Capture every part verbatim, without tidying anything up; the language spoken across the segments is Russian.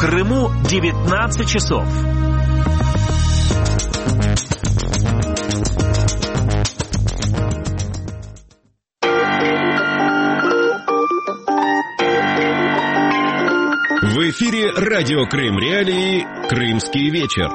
Крыму девятнадцать часов. В эфире радио Крым Реалии «Крымский вечер».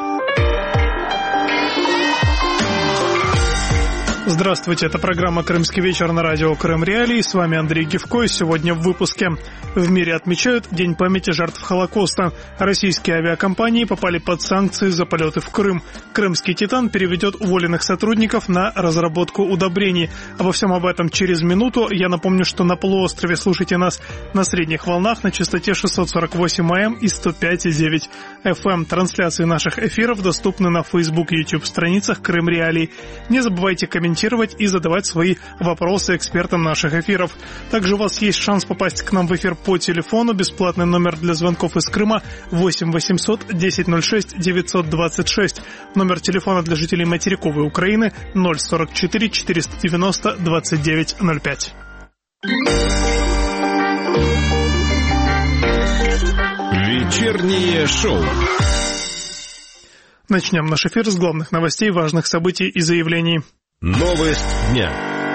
Здравствуйте, это программа «Крымский вечер» на радио Крым Реалии. С вами Андрей Гивко, и сегодня в выпуске. В мире отмечают День памяти жертв Холокоста. Российские авиакомпании попали под санкции за полеты в Крым. Крымский «Титан» переведет уволенных сотрудников на разработку удобрений. Обо всем об этом через минуту. Я напомню, что на полуострове слушайте нас на средних волнах на частоте шестьсот сорок восемь АМ и сто пять и девять эф эм. Трансляции наших эфиров доступны на Facebook и YouTube страницах Крым Реалии. Не забывайте комментировать и задавать свои вопросы экспертам наших эфиров. Также у вас есть шанс попасть к нам в эфир по телефону. Бесплатный номер для звонков из Крыма восемь восемьсот десять ноль шесть девятьсот двадцать шесть. Номер телефона для жителей материковой Украины ноль сорок четыре четыреста девяносто двадцать девять ноль пять. Вечернее шоу. Начнем наш эфир с главных новостей, важных событий и заявлений. Новость дня.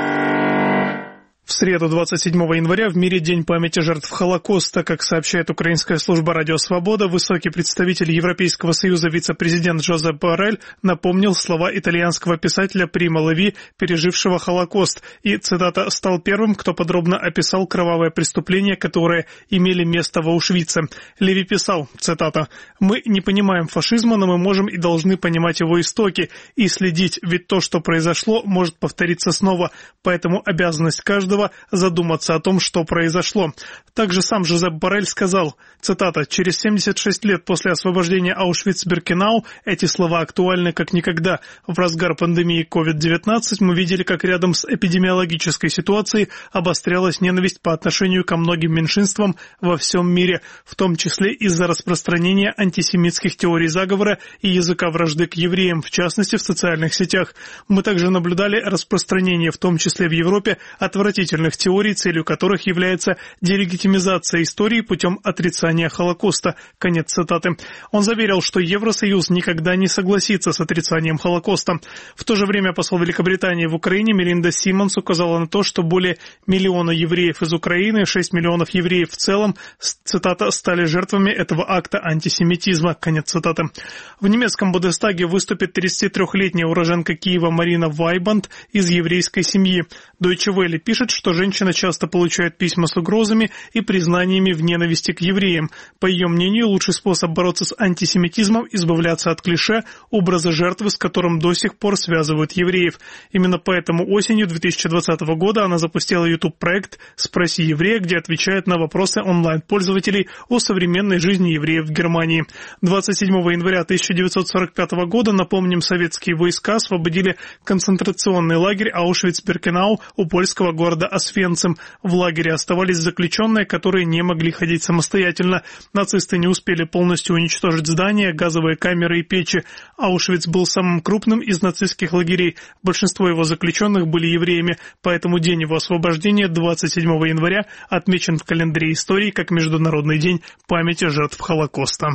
В среду, двадцать седьмого января, в мире День памяти жертв Холокоста. Как сообщает украинская служба «Радио Свобода», высокий представитель Европейского Союза вице-президент Жозеп Боррель напомнил слова итальянского писателя Примо Леви, пережившего Холокост, и, цитата, «стал первым, кто подробно описал кровавые преступления, которые имели место в Аушвице». Леви писал, цитата, «Мы не понимаем фашизма, но мы можем и должны понимать его истоки и следить, ведь то, что произошло, может повториться снова, поэтому обязанность каждого задуматься о том, что произошло». Также сам Жозеп Боррель сказал, цитата, «Через семьдесят шесть лет после освобождения Аушвиц-Биркенау эти слова актуальны как никогда. В разгар пандемии ковид девятнадцать мы видели, как рядом с эпидемиологической ситуацией обострялась ненависть по отношению ко многим меньшинствам во всем мире, в том числе из-за распространения антисемитских теорий заговора и языка вражды к евреям, в частности в социальных сетях. Мы также наблюдали распространение, в том числе в Европе, отвратительных теорий, целью которых является делегитимизация истории путем отрицания Холокоста». Конец цитаты. Он заверил, что Евросоюз никогда не согласится с отрицанием Холокоста. В то же время посол Великобритании в Украине Мелинда Симмонс указала на то, что более миллиона евреев из Украины, шесть миллионов евреев в целом, цитата, стали жертвами этого акта антисемитизма. Конец цитаты. В немецком Бундестаге выступит тридцатитрёхлетняя уроженка Киева Марина Вайбанд из еврейской семьи. Deutsche Welle пишет, что женщина часто получает письма с угрозами и признаниями в ненависти к евреям. По ее мнению, лучший способ бороться с антисемитизмом – избавляться от клише образа жертвы, с которым до сих пор связывают евреев. Именно поэтому осенью две тысячи двадцатого года она запустила YouTube-проект «Спроси еврея», где отвечает на вопросы онлайн-пользователей о современной жизни евреев в Германии. двадцать седьмого января тысяча девятьсот сорок пятого года, напомним, советские войска освободили концентрационный лагерь Аушвиц-Биркенау у польского города Освенцим. В лагере оставались заключенные, которые не могли ходить самостоятельно. Нацисты не успели полностью уничтожить здания, газовые камеры и печи. Аушвиц был самым крупным из нацистских лагерей. Большинство его заключенных были евреями, поэтому день его освобождения, двадцать седьмого января, отмечен в календаре истории как Международный день памяти жертв Холокоста.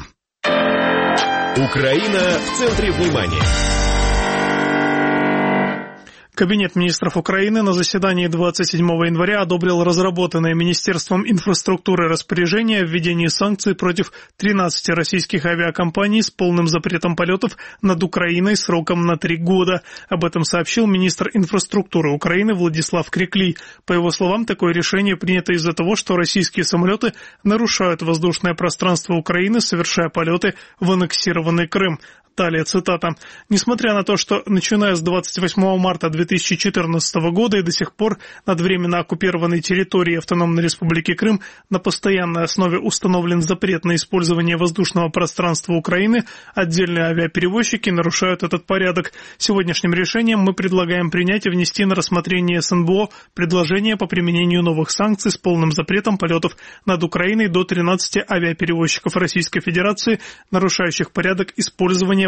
Украина в центре внимания. Кабинет министров Украины на заседании двадцать седьмого января одобрил разработанное Министерством инфраструктуры распоряжение о введении санкций против тринадцати российских авиакомпаний с полным запретом полетов над Украиной сроком на три года. Об этом сообщил министр инфраструктуры Украины Владислав Крикли. По его словам, такое решение принято из-за того, что российские самолеты нарушают воздушное пространство Украины, совершая полеты в аннексированный Крым. Далее цитата. «Несмотря на то, что начиная с двадцать восьмого марта две тысячи четырнадцатого года и до сих пор над временно оккупированной территорией Автономной Республики Крым на постоянной основе установлен запрет на использование воздушного пространства Украины, отдельные авиаперевозчики нарушают этот порядок. Сегодняшним решением мы предлагаем принять и внести на рассмотрение СНБО предложение по применению новых санкций с полным запретом полетов над Украиной до тринадцати авиаперевозчиков Российской Федерации, нарушающих порядок использования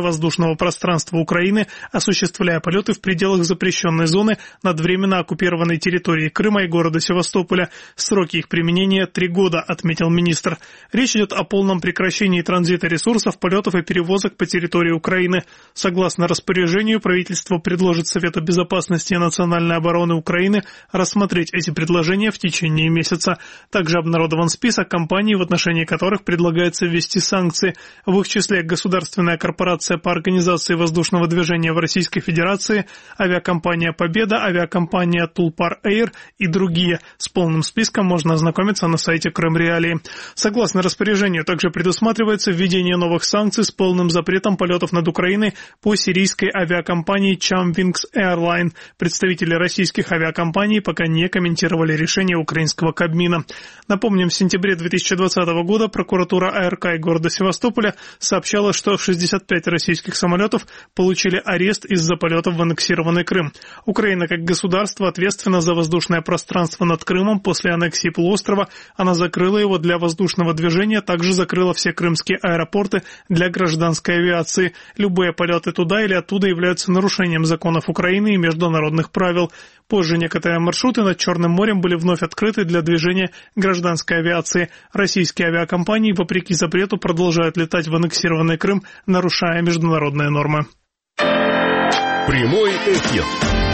воздушного пространства Украины, осуществляя полеты в пределах запрещенной зоны над временно оккупированной территорией Крыма и города Севастополя. Сроки их применения – три года, отметил министр. Речь идет о полном прекращении транзита ресурсов, полетов и перевозок по территории Украины. Согласно распоряжению, правительство предложит Совету безопасности и национальной обороны Украины рассмотреть эти предложения в течение месяца. Также обнародован список компаний, в отношении которых предлагается ввести санкции. В их числе Государственная корпорация по организации воздушного движения в Российской Федерации, авиакомпания «Победа», авиакомпания «Тулпар Эйр» и другие. С полным списком можно ознакомиться на сайте Крым Реалии. Согласно распоряжению, также предусматривается введение новых санкций с полным запретом полетов над Украиной по сирийской авиакомпании Cham-Wings Airline. Представители российских авиакомпаний пока не комментировали решение украинского Кабмина. Напомним, в сентябре две тысячи двадцатого года прокуратура АРК и города Севастополя сообщала, что шестьдесят пять российских самолетов получили арест из-за полетов в аннексированный Крым. Украина как государство ответственна за воздушное пространство над Крымом. После аннексии полуострова она закрыла его для воздушного движения, также закрыла все крымские аэропорты для гражданской авиации. Любые полеты туда или оттуда являются нарушением законов Украины и международных правил. Позже некоторые маршруты над Черным морем были вновь открыты для движения гражданской авиации. Российские авиакомпании, вопреки запрету, продолжают летать в аннексированный Крым, нарушая международные нормы. Прямой эфир.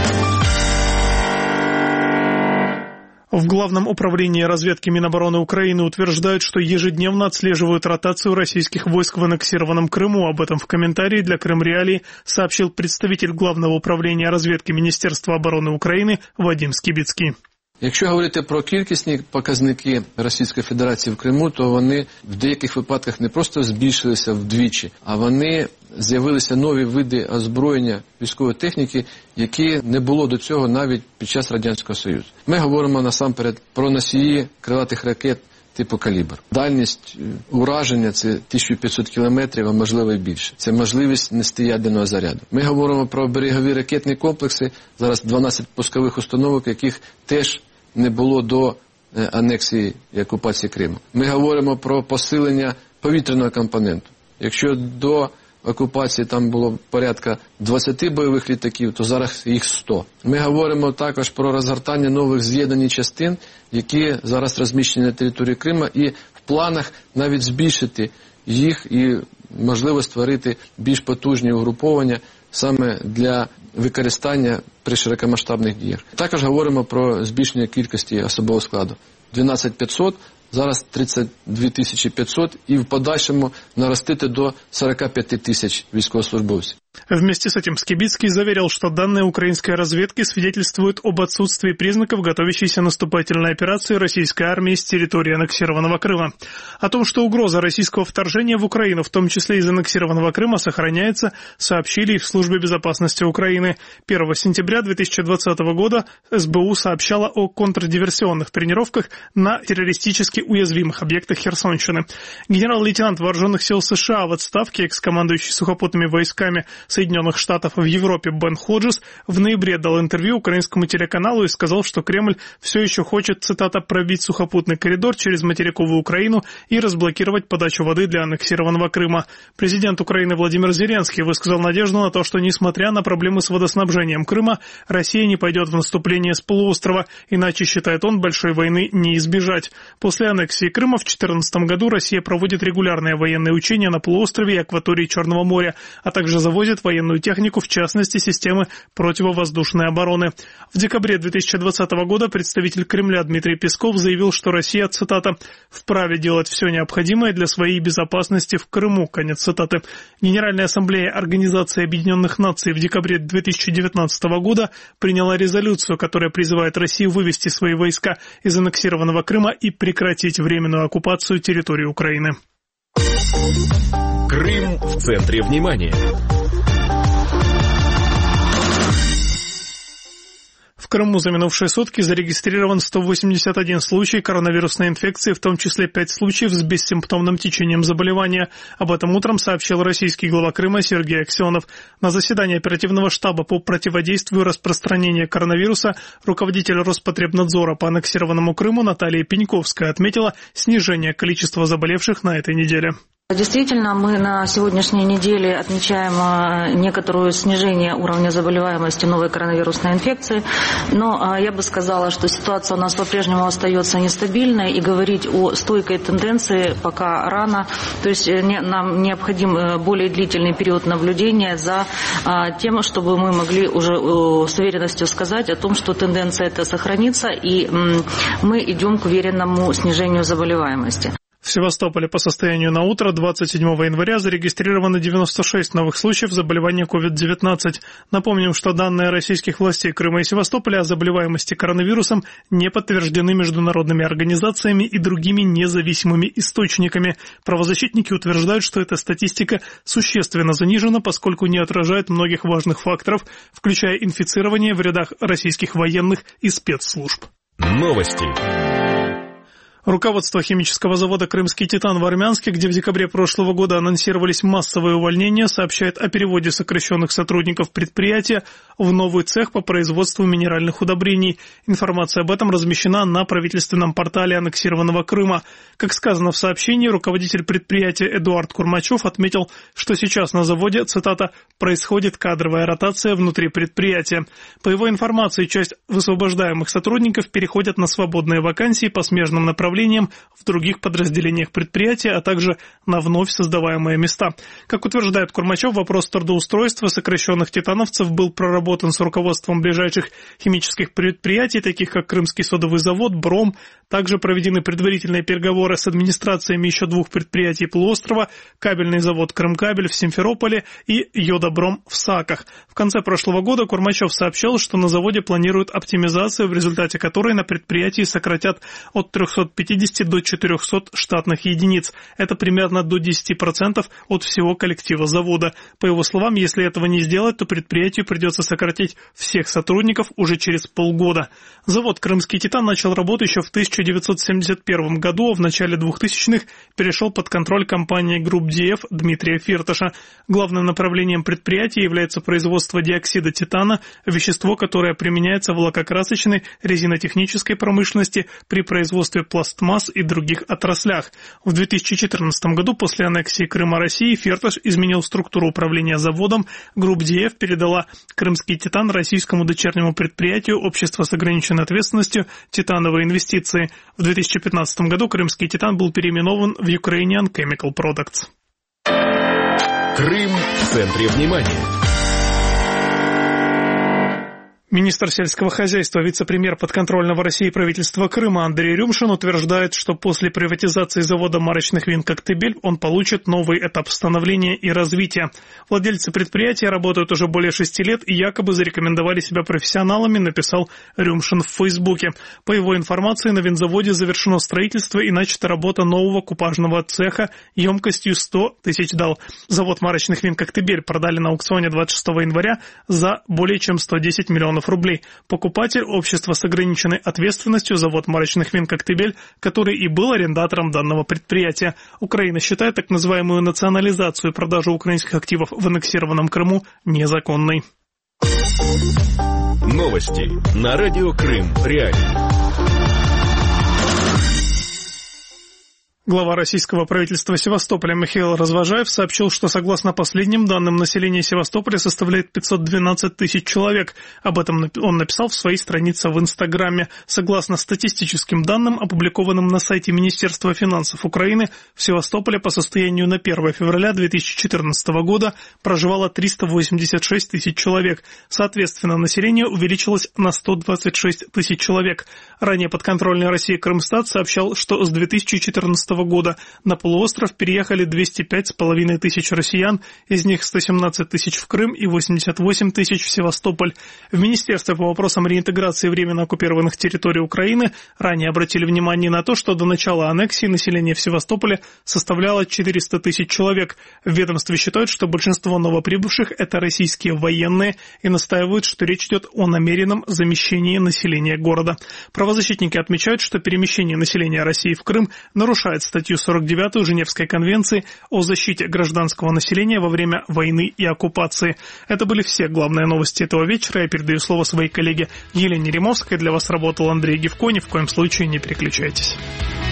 В Главном управлении разведки Минобороны Украины утверждают, что ежедневно отслеживают ротацию российских войск в аннексированном Крыму. Об этом в комментарии для Крым Реалии сообщил представитель Главного управления разведки Министерства обороны України Вадим Скибицький. Якщо говорити про кількісні показники Російської Федерації в Криму, то вони в деяких випадках не просто збільшилися вдвічі, а вони з'явилися нові види озброєння військової техніки, які не було до цього навіть під час Радянського Союзу. Ми говоримо насамперед про носії крилатих ракет типу «Калібр». Дальність ураження – це тисяча п'ятсот кілометрів, а можливо і більше. Це можливість нести ядерного заряду. Ми говоримо про берегові ракетні комплекси, зараз дванадцять пускових установок, яких теж не було до анексії і окупації Криму. Ми говоримо про посилення повітряного компоненту. Якщо до окупації там було порядка двадцять бойових літаків, то зараз їх сто. Ми говоримо також про розгортання нових з'єднаних частин, які зараз розміщені на території Криму, і в планах навіть збільшити їх і, можливо, створити більш потужні угруповання саме для використання при широкомасштабних діях. Також говоримо про збільшення кількості особового складу. дванадцять тисяч п'ятсот, зараз тридцять дві тисячі п'ятсот, і в подальшому наростити до сорок п'ять тисяч військовослужбовців. Вместе с этим Скибицкий заверил, что данные украинской разведки свидетельствуют об отсутствии признаков готовящейся наступательной операции российской армии с территории аннексированного Крыма. О том, что угроза российского вторжения в Украину, в том числе из аннексированного Крыма, сохраняется, сообщили и в Службе безопасности Украины. первого сентября две тысячи двадцатого года СБУ сообщала о контрдиверсионных тренировках на террористически уязвимых объектах Херсонщины. Генерал-лейтенант вооруженных сил США в отставке, экс-командующий сухопутными войсками Соединенных Штатов в Европе Бен Ходжес в ноябре дал интервью украинскому телеканалу и сказал, что Кремль все еще хочет, цитата, «пробить сухопутный коридор через материковую Украину и разблокировать подачу воды для аннексированного Крыма». Президент Украины Владимир Зеленский высказал надежду на то, что, несмотря на проблемы с водоснабжением Крыма, Россия не пойдет в наступление с полуострова, иначе, считает он, большой войны не избежать. После аннексии Крыма в две тысячи четырнадцатом году Россия проводит регулярные военные учения на полуострове и акватории Черного моря, а также завозит военную технику, в частности, системы противовоздушной обороны. В декабре две тысячи двадцатого года представитель Кремля Дмитрий Песков заявил, что Россия, цитата, «вправе делать все необходимое для своей безопасности в Крыму», конец цитаты. Генеральная ассамблея Организации Объединенных Наций в декабре две тысячи девятнадцатого года приняла резолюцию, которая призывает Россию вывести свои войска из аннексированного Крыма и прекратить временную оккупацию территории Украины. Крым в центре внимания. В Крыму за минувшие сутки зарегистрирован сто восемьдесят один случай коронавирусной инфекции, в том числе пять случаев с бессимптомным течением заболевания. Об этом утром сообщил российский глава Крыма Сергей Аксенов. На заседании оперативного штаба по противодействию распространению коронавируса руководитель Роспотребнадзора по аннексированному Крыму Наталья Пеньковская отметила снижение количества заболевших на этой неделе. Действительно, мы на сегодняшней неделе отмечаем некоторое снижение уровня заболеваемости новой коронавирусной инфекции, но я бы сказала, что ситуация у нас по-прежнему остается нестабильной, и говорить о стойкой тенденции пока рано. То есть нам необходим более длительный период наблюдения за тем, чтобы мы могли уже с уверенностью сказать о том, что тенденция эта сохранится, и мы идем к уверенному снижению заболеваемости. В Севастополе по состоянию на утро двадцать седьмого января зарегистрировано девяносто шесть новых случаев заболевания ковид девятнадцать. Напомним, что данные российских властей Крыма и Севастополя о заболеваемости коронавирусом не подтверждены международными организациями и другими независимыми источниками. Правозащитники утверждают, что эта статистика существенно занижена, поскольку не отражает многих важных факторов, включая инфицирование в рядах российских военных и спецслужб. Новости. Руководство химического завода «Крымский Титан» в Армянске, где в декабре прошлого года анонсировались массовые увольнения, сообщает о переводе сокращенных сотрудников предприятия в новый цех по производству минеральных удобрений. Информация об этом размещена на правительственном портале аннексированного Крыма. Как сказано в сообщении, руководитель предприятия Эдуард Курмачев отметил, что сейчас на заводе, цитата, «происходит кадровая ротация внутри предприятия». По его информации, часть высвобождаемых сотрудников переходят на свободные вакансии по смежным направлениям в других подразделениях предприятия, а также на вновь создаваемые места. Как утверждает Курмачев, вопрос трудоустройства сокращенных титановцев был проработан с руководством ближайших химических предприятий, таких как Крымский содовый завод, Бром. Также проведены предварительные переговоры с администрациями еще двух предприятий полуострова, кабельный завод «Крымкабель» в Симферополе и Йодобром в Саках. В конце прошлого года Курмачев сообщил, что на заводе планируют оптимизацию, в результате которой на предприятии сократят от трехсот пятидесяти до четырехсот штатных единиц. Это примерно до десяти процентов от всего коллектива завода. По его словам, если этого не сделать, то предприятию придется сократить всех сотрудников уже через полгода. Завод «Крымский Титан» начал работу еще в тысяча девятьсот семьдесят первом году, а в начале двухтысячных перешел под контроль компании Групп ди эф Дмитрия Фирташа. Главным направлением предприятия является производство диоксида титана, вещество, которое применяется в лакокрасочной, резинотехнической промышленности, при производстве пластмасс и других отраслях. В две тысячи четырнадцатом году после аннексии Крыма России Фирташ изменил структуру управления заводом. Групп ди эф передала «Крымский Титан» российскому дочернему предприятию общества с ограниченной ответственностью «Титановые инвестиции». В две тысячи пятнадцатом году «Крымский Титан» был переименован в Ukrainian Chemical Products. Крым в центре внимания. Министр сельского хозяйства, вице-премьер подконтрольного России правительства Крыма Андрей Рюмшин утверждает, что после приватизации завода марочных вин «Коктебель» он получит новый этап становления и развития. Владельцы предприятия работают уже более шести лет и якобы зарекомендовали себя профессионалами, написал Рюмшин в Фейсбуке. По его информации, на винзаводе завершено строительство и начата работа нового купажного цеха емкостью сто тысяч дал. Завод марочных вин «Коктебель» продали на аукционе двадцать шестого января за более чем сто десять миллионов рублей. Покупатель – общество с ограниченной ответственностью завод марочных вин «Коктебель», который и был арендатором данного предприятия. Украина считает так называемую национализацию и продажу украинских активов в аннексированном Крыму незаконной. Новости на радио Крым Реалии. Глава российского правительства Севастополя Михаил Развожаев сообщил, что согласно последним данным население Севастополя составляет пятьсот двенадцать тысяч человек. Об этом он написал в своей странице в Инстаграме. Согласно статистическим данным, опубликованным на сайте Министерства финансов Украины, в Севастополе по состоянию на первое февраля две тысячи четырнадцатого года проживало триста восемьдесят шесть тысяч человек. Соответственно, население увеличилось на сто двадцать шесть тысяч человек. Ранее подконтрольный России Крымстат сообщал, что с две тысячи четырнадцатого года на полуостров переехали двести пять с половиной тысяч россиян, из них сто семнадцать тысяч в Крым и восемьдесят восемь тысяч в Севастополь. В Министерстве по вопросам реинтеграции временно оккупированных территорий Украины ранее обратили внимание на то, что до начала аннексии население в Севастополе составляло четыреста тысяч человек. В ведомстве считают, что большинство новоприбывших – это российские военные и настаивают, что речь идет о намеренном замещении населения города. Правозащитники отмечают, что перемещение населения России в Крым нарушает статью сорок девятую Женевской конвенции о защите гражданского населения во время войны и оккупации. Это были все главные новости этого вечера. Я передаю слово своей коллеге Елене Ремовской. Для вас работал Андрей Гевко. Ни в коем случае не переключайтесь.